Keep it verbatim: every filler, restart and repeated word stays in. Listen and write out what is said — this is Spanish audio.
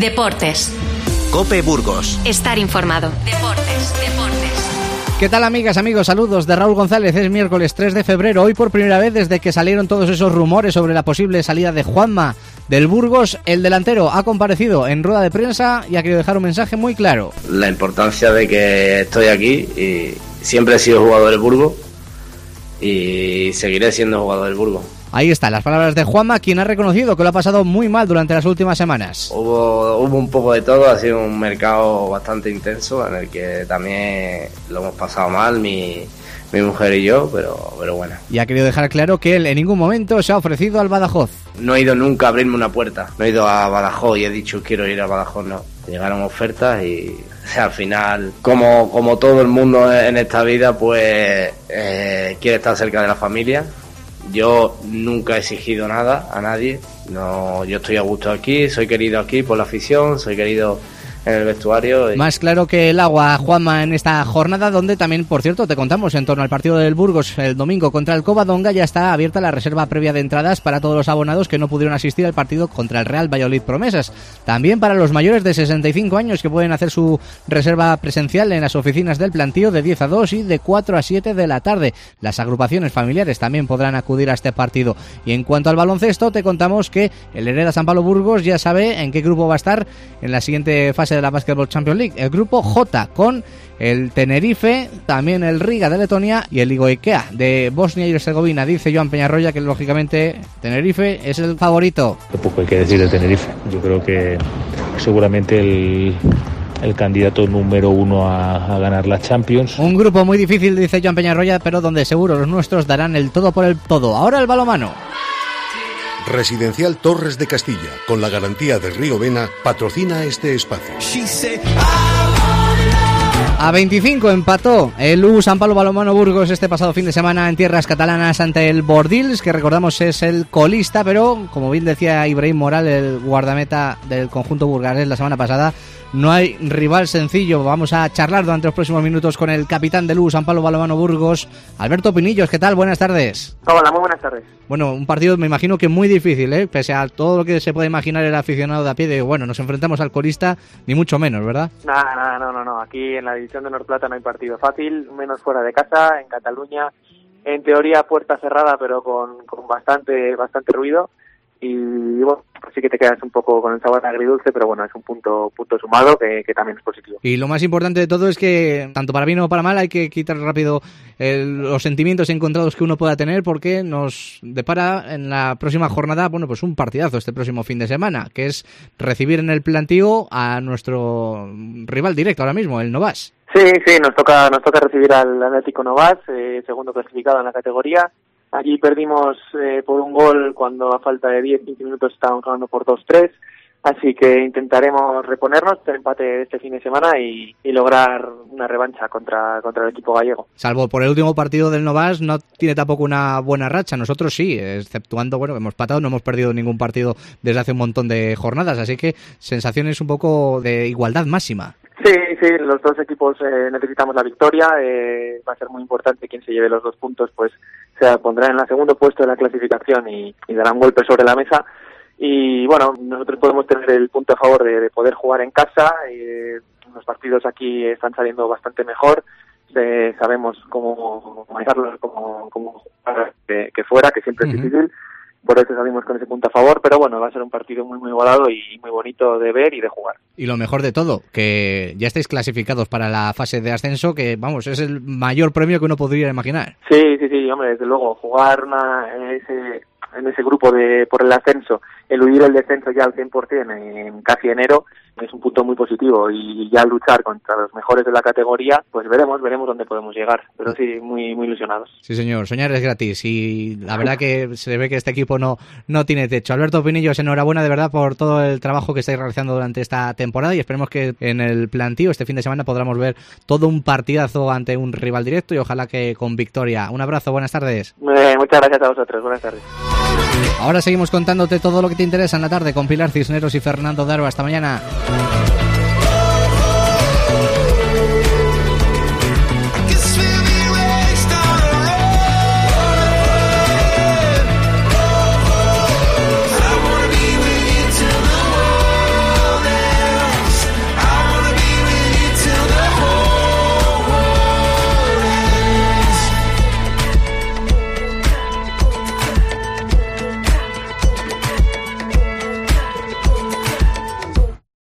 Deportes. COPE Burgos. Estar informado. Deportes, deportes. ¿Qué tal, amigas, amigos? Saludos de Raúl González. Es miércoles tres de febrero. Hoy por primera vez desde que salieron todos esos rumores sobre la posible salida de Juanma del Burgos, el delantero ha comparecido en rueda de prensa y ha querido dejar un mensaje muy claro. La importancia de que estoy aquí y siempre he sido jugador del Burgos y seguiré siendo jugador del Burgos. Ahí están las palabras de Juanma, quien ha reconocido que lo ha pasado muy mal durante las últimas semanas. Hubo, hubo un poco de todo, ha sido un mercado bastante intenso en el que también lo hemos pasado mal, mi, mi mujer y yo, pero, pero bueno. Y ha querido dejar claro que él en ningún momento se ha ofrecido al Badajoz. No he ido nunca a abrirme una puerta, no he ido a Badajoz y he dicho quiero ir a Badajoz, no. Llegaron ofertas y o sea, al final, como, como todo el mundo en esta vida, pues eh, quiere estar cerca de la familia. Yo nunca he exigido nada a nadie, no, yo estoy a gusto aquí, soy querido aquí por la afición, soy querido en el vestuario. Y... Más claro que el agua, Juanma, en esta jornada donde también, por cierto, te contamos en torno al partido del Burgos el domingo contra el Covadonga, ya está abierta la reserva previa de entradas para todos los abonados que no pudieron asistir al partido contra el Real Valladolid Promesas. También para los mayores de sesenta y cinco años que pueden hacer su reserva presencial en las oficinas del plantío de diez a dos y de cuatro a siete de la tarde. Las agrupaciones familiares también podrán acudir a este partido. Y en cuanto al baloncesto, te contamos que el Hereda San Pablo Burgos ya sabe en qué grupo va a estar en la siguiente fase de la Basketball Champions League, el grupo J, con el Tenerife, también el Riga de Letonia y el Igoikea de Bosnia y Herzegovina. Dice Joan Peñarroya que lógicamente Tenerife es el favorito. Qué poco hay que decir de Tenerife. Yo creo que seguramente el, el candidato número uno a, a ganar la Champions. Un grupo muy difícil, dice Joan Peñarroya, pero donde seguro los nuestros darán el todo por el todo. Ahora el balonmano. Residencial Torres de Castilla, con la garantía de Río Vena, patrocina este espacio. A veinticinco empató el U San Pablo Balonmano Burgos este pasado fin de semana en tierras catalanas ante el Bordils, que recordamos es el colista, pero como bien decía Ibrahim Moral, el guardameta del conjunto burgalés la semana pasada, no hay rival sencillo. Vamos a charlar durante los próximos minutos con el capitán del U San Pablo Balonmano Burgos, Alberto Pinillos. ¿Qué tal? Buenas tardes. Hola, muy buenas tardes. Bueno, un partido me imagino que muy difícil, ¿eh? Pese a todo lo que se puede imaginar el aficionado de a pie, de bueno, nos enfrentamos al colista, ni mucho menos, ¿verdad? Nada, nada, no, no, no. Aquí en la división de Norplata no hay partido fácil, menos fuera de casa, en Cataluña. En teoría puerta cerrada, pero con, con bastante, bastante ruido. Y bueno, pues sí que te quedas un poco con el sabor agridulce, pero bueno, es un punto punto sumado que, que también es positivo. Y lo más importante de todo es que, tanto para bien o para mal, hay que quitar rápido el, los sentimientos encontrados que uno pueda tener, porque nos depara en la próxima jornada, bueno, pues un partidazo este próximo fin de semana, que es recibir en el plantío a nuestro rival directo ahora mismo, el Novas. Sí, sí, nos toca nos toca recibir al Atlético Novas, eh, segundo clasificado en la categoría. Allí perdimos eh, por un gol cuando a falta de diez a quince minutos estábamos ganando por dos tres, así que intentaremos reponernos del empate este fin de semana y, y lograr una revancha contra, contra el equipo gallego. Salvo por el último partido del Novas, no tiene tampoco una buena racha. Nosotros sí, exceptuando, bueno, hemos patado, no hemos perdido ningún partido desde hace un montón de jornadas, así que sensaciones un poco de igualdad máxima. Sí, sí, los dos equipos eh, necesitamos la victoria, eh, va a ser muy importante quien se lleve los dos puntos, pues se pondrá en el segundo puesto de la clasificación y, y dará un golpe sobre la mesa. Y bueno, nosotros podemos tener el punto a favor de, de poder jugar en casa, eh, los partidos aquí están saliendo bastante mejor, eh, sabemos cómo manejarlos, cómo, cómo jugar que, que fuera, que siempre es uh-huh. difícil. Por eso salimos con ese punto a favor, pero bueno, va a ser un partido muy muy igualado y muy bonito de ver y de jugar. Y lo mejor de todo, que ya estáis clasificados para la fase de ascenso, que vamos, es el mayor premio que uno podría imaginar. Sí, sí, sí, hombre, desde luego, jugar una, en ese en ese grupo de por el ascenso, eludir el descenso ya al cien por ciento en casi enero, es un punto muy positivo, y ya luchar contra los mejores de la categoría, pues veremos, veremos dónde podemos llegar, pero sí, muy muy ilusionados. Sí señor, soñar es gratis y la verdad que se ve que este equipo no, no tiene techo. Alberto Pinillos, enhorabuena de verdad por todo el trabajo que estáis realizando durante esta temporada y esperemos que en el plantío este fin de semana podamos ver todo un partidazo ante un rival directo y ojalá que con victoria. Un abrazo, buenas tardes. Eh, muchas gracias a vosotros, buenas tardes. Ahora seguimos contándote todo lo que te interesa en la tarde con Pilar Cisneros y Fernando Darba. Hasta mañana.